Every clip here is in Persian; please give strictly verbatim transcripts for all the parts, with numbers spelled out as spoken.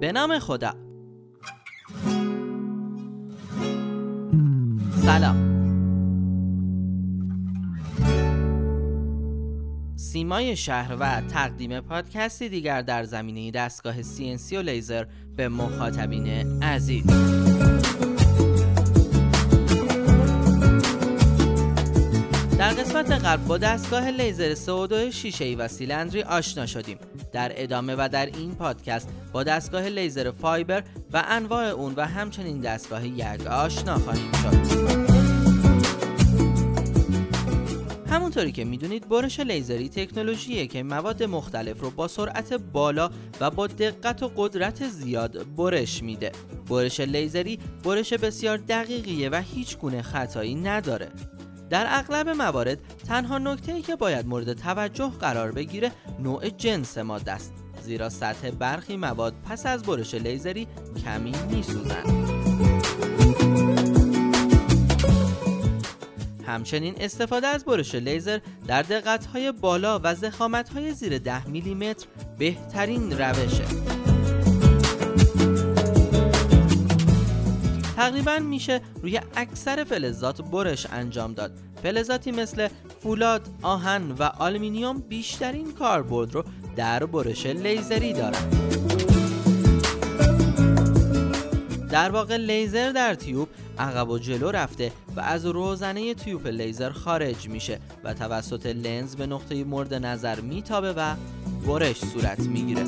به نام خدا. سلام. سیمای شهر و تقدیم پادکستی دیگر در زمینه دستگاه سی ان سی و لیزر به مخاطبین عزیز. در قسمت قبل با دستگاه لیزر سه و دو شیشه‌ای و سیلندری آشنا شدیم. در ادامه و در این پادکست با دستگاه لیزر فایبر و انواع اون و همچنین دستگاه یگ آشنا خواهیم شد. همونطوری که میدونید برش لیزری تکنولوژیه که مواد مختلف رو با سرعت بالا و با دقت و قدرت زیاد برش میده. برش لیزری برش بسیار دقیقیه و هیچ گونه خطایی نداره. در اغلب موارد تنها نکته‌ای که باید مورد توجه قرار بگیره نوع جنس ماده است، زیرا سطح برخی مواد پس از برش لیزری کمی میسوزند. همچنین استفاده از برش لیزر در دقت‌های بالا و ضخامت‌های زیر ده میلیمتر بهترین روشه. تقریباً میشه روی اکثر فلزات برش انجام داد. فلزاتی مثل فولاد، آهن و آلومینیوم بیشترین کاربرد رو در برش لیزری دارن. در واقع لیزر در تیوب عقب و جلو رفته و از روزنه تیوب لیزر خارج میشه و توسط لنز به نقطه مورد نظر میتابه و برش صورت میگیره.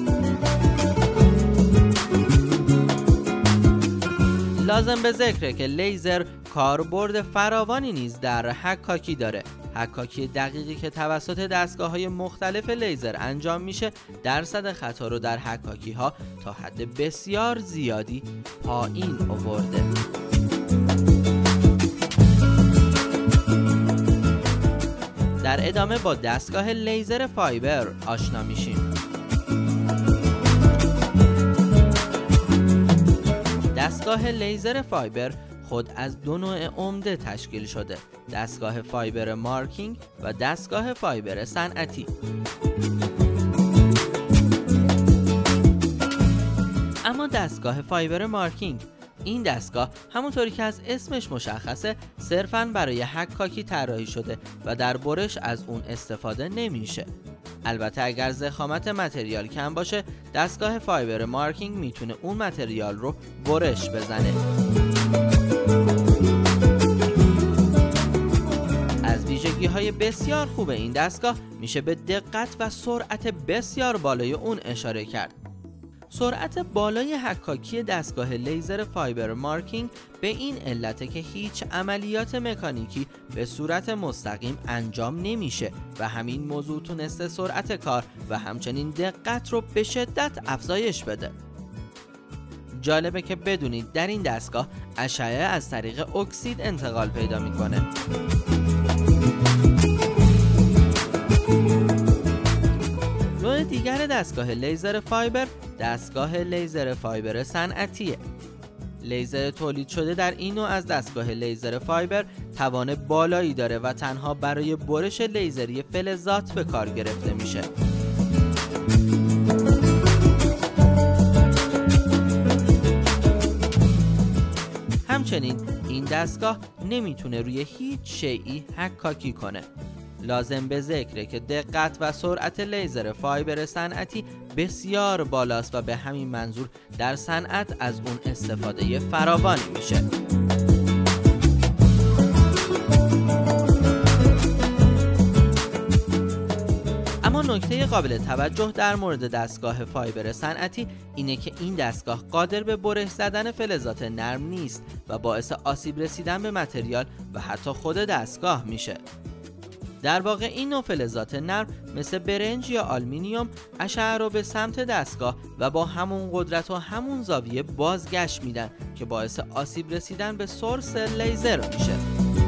لازم به ذکره که لیزر کاربرد فراوانی نیز در حکاکی داره. حکاکی دقیقی که توسط دستگاه‌های مختلف لیزر انجام میشه درصد خطا رو در حکاکی ها تا حد بسیار زیادی پایین آورده. در ادامه با دستگاه لیزر فایبر آشنا میشیم. دستگاه لیزر فایبر خود از دو نوع عمده تشکیل شده: دستگاه فایبر مارکینگ و دستگاه فایبر صنعتی. اما دستگاه فایبر مارکینگ، این دستگاه همونطوری که از اسمش مشخصه صرفاً برای حکاکی طراحی شده و در برش از اون استفاده نمیشه. البته اگر ضخامت متریال کم باشه، دستگاه فایبر مارکینگ میتونه اون متریال رو برش بزنه. از ویژگی‌های بسیار خوب این دستگاه میشه به دقت و سرعت بسیار بالای اون اشاره کرد. سرعت بالای حکاکی دستگاه لیزر فایبر مارکینگ به این علته که هیچ عملیات مکانیکی به صورت مستقیم انجام نمیشه و همین موضوع تونسته سرعت کار و همچنین دقت رو به شدت افزایش بده. جالبه که بدونید در این دستگاه اشعه از طریق اکسید انتقال پیدا میکنه. نوع دیگر دستگاه لیزر فایبر دستگاه لیزر فایبر صنعتیه. لیزر تولید شده در این نوع از دستگاه لیزر فایبر توان بالایی داره و تنها برای برش لیزری فلزات به کار گرفته میشه. همچنین این دستگاه نمیتونه روی هیچ شیئی حکاکی کنه. لازم به ذکره که دقت و سرعت لیزر فایبر صنعتی بسیار بالاست و به همین منظور در صنعت از اون استفاده فراوانی میشه. اما نکته قابل توجه در مورد دستگاه فایبر صنعتی اینه که این دستگاه قادر به برش زدن فلزات نرم نیست و باعث آسیب رسیدن به متریال و حتی خود دستگاه میشه. در واقع این نوع فلزات نرم مثل برنج یا آلومینیوم اشعه رو به سمت دستگاه و با همون قدرت و همون زاویه بازگشت میدن که باعث آسیب رسیدن به سورس لیزر میشه.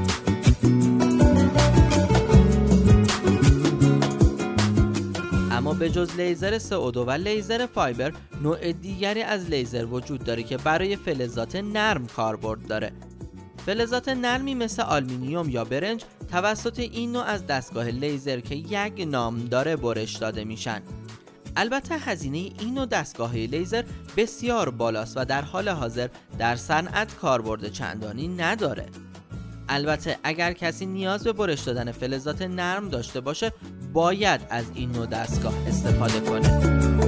اما به جز لیزر سه و دو و لیزر فایبر نوع دیگری از لیزر وجود داره که برای فلزات نرم کاربرد داره. فلزات نرمی مثل آلومینیوم یا برنج توسط این نوع از دستگاه لیزر که یک نام داره برش داده میشن. البته هزینه این نوع دستگاه‌های لیزر بسیار بالاست و در حال حاضر در صنعت کاربرد چندانی نداره. البته اگر کسی نیاز به برش دادن فلزات نرم داشته باشه باید از این نوع دستگاه استفاده کنه.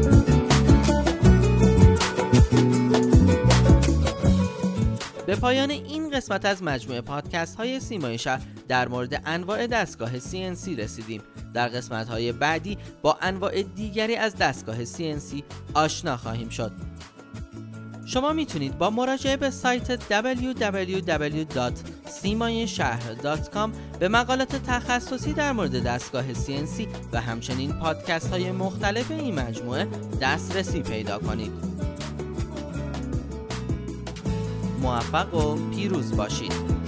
به پایان این قسمت از مجموعه پادکست های سیمای شهر در مورد انواع دستگاه سی ان سی رسیدیم. در قسمت های بعدی با انواع دیگری از دستگاه سی ان سی آشنا خواهیم شد. شما میتونید با مراجعه به سایت دبلیو دبلیو دبلیو دات سیمای شهر دات کام به مقالات تخصصی در مورد دستگاه سی ان سی و همچنین پادکست های مختلف این مجموعه دسترسی پیدا کنید. موفق و پیروز باشید.